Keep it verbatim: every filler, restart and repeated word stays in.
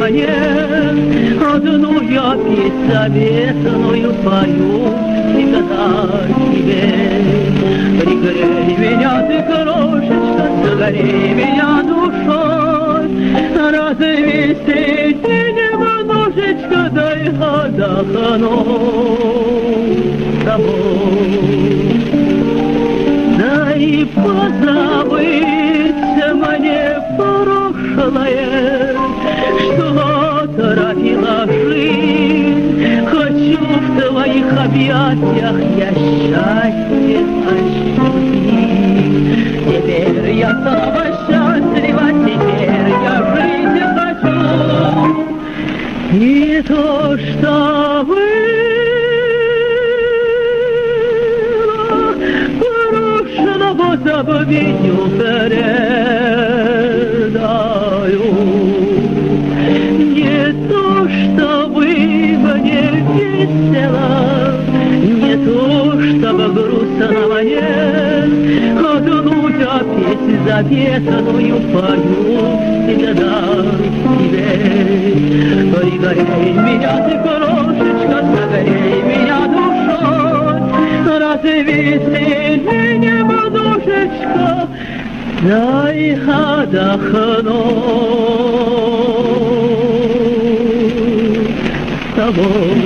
нет. Одну я песнь заветную пою всегда тебе. Пригрей меня, ты, крошечка, согрей меня душой. Развести немножечко, дай отдохнуть с тобой. Дай позабыть мне прошлое, что торопила жизнь. Хочу в твоих объятиях я счастье ощутить. Теперь я снова счастлива, теперь я жить хочу. И то, что было, прошлого забвению предаю. Не то, чтобы мне весело, не то, чтобы грустно мне. Одну я песнь заветную пою всегда тебе. Пригорей меня, ты, крошечка, согрей меня душой. Развесели немножечко, дай отдохнуть с тобой.